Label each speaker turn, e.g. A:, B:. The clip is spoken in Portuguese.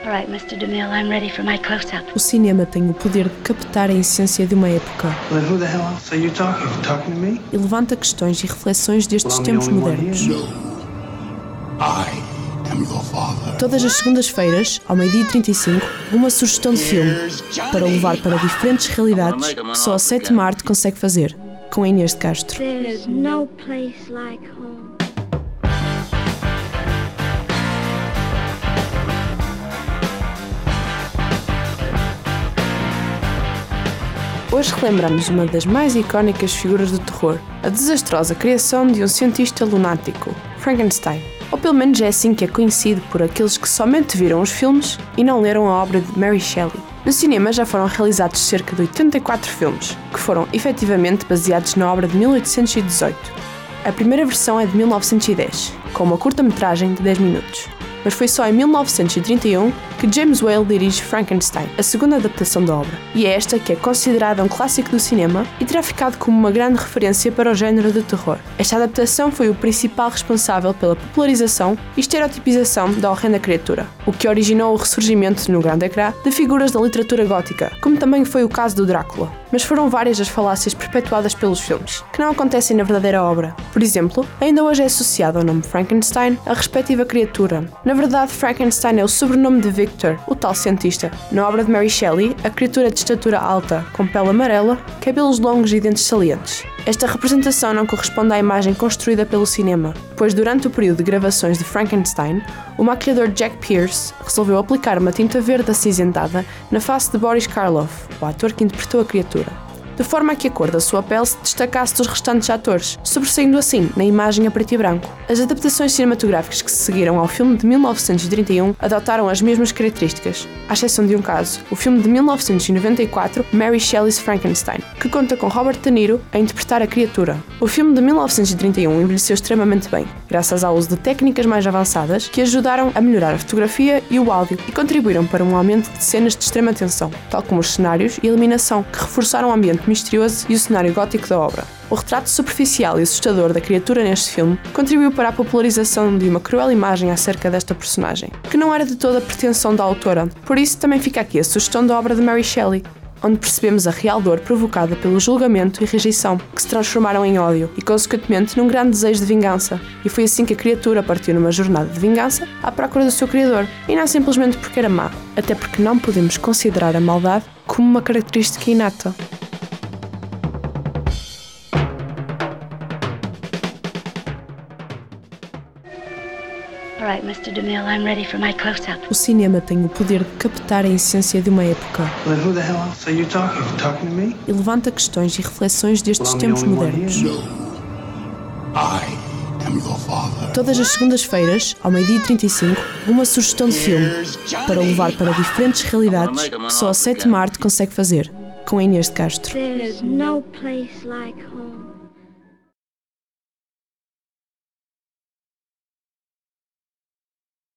A: O cinema tem o poder de captar a essência de uma época e levanta questões e reflexões destes tempos modernos. Todas as segundas-feiras, ao 12h35, uma sugestão de filme para o levar para diferentes realidades que só a 7ª arte consegue fazer, com a Inês de Castro. Hoje relembramos uma das mais icónicas figuras do terror, a desastrosa criação de um cientista lunático, Frankenstein. Ou pelo menos é assim que é conhecido por aqueles que somente viram os filmes e não leram a obra de Mary Shelley. No cinema já foram realizados cerca de 84 filmes, que foram efetivamente baseados na obra de 1818. A primeira versão é de 1910, com uma curta-metragem de 10 minutos. Mas foi só em 1931 que James Whale dirige Frankenstein, a segunda adaptação da obra, e é esta que é considerada um clássico do cinema e terá ficado como uma grande referência para o género de terror. Esta adaptação foi o principal responsável pela popularização e estereotipização da horrenda criatura, o que originou o ressurgimento no grande ecrã de figuras da literatura gótica, como também foi o caso do Drácula. Mas foram várias as falácias perpetuadas pelos filmes, que não acontecem na verdadeira obra. Por exemplo, ainda hoje é associado ao nome Frankenstein a respectiva criatura. Na verdade, Frankenstein é o sobrenome de Victor, o tal cientista. Na obra de Mary Shelley, a criatura é de estatura alta, com pele amarela, cabelos longos e dentes salientes. Esta representação não corresponde à imagem construída pelo cinema, pois durante o período de gravações de Frankenstein, o maquiador Jack Pierce resolveu aplicar uma tinta verde acinzentada na face de Boris Karloff, o ator que interpretou a criatura, de forma a que a cor da sua pele se destacasse dos restantes atores, sobressaindo assim na imagem a preto e branco. As adaptações cinematográficas que se seguiram ao filme de 1931 adotaram as mesmas características, à exceção de um caso, o filme de 1994, Mary Shelley's Frankenstein, que conta com Robert De Niro a interpretar a criatura. O filme de 1931 envelheceu extremamente bem, graças ao uso de técnicas mais avançadas que ajudaram a melhorar a fotografia e o áudio e contribuíram para um aumento de cenas de extrema tensão, tal como os cenários e a iluminação, que reforçaram o ambiente misterioso e o cenário gótico da obra. O retrato superficial e assustador da criatura neste filme contribuiu para a popularização de uma cruel imagem acerca desta personagem, que não era de toda a pretensão da autora, por isso também fica aqui a sugestão da obra de Mary Shelley, onde percebemos a real dor provocada pelo julgamento e rejeição, que se transformaram em ódio e, consequentemente, num grande desejo de vingança. E foi assim que a criatura partiu numa jornada de vingança à procura do seu criador, e não simplesmente porque era má, até porque não podemos considerar a maldade como uma característica inata. O cinema tem o poder de captar a essência de uma época e levanta questões e reflexões destes tempos modernos. Todas as segundas-feiras, ao 12h35, uma sugestão de filme para o levar para diferentes realidades que só a 7ª arte consegue fazer, com a Inês de Castro.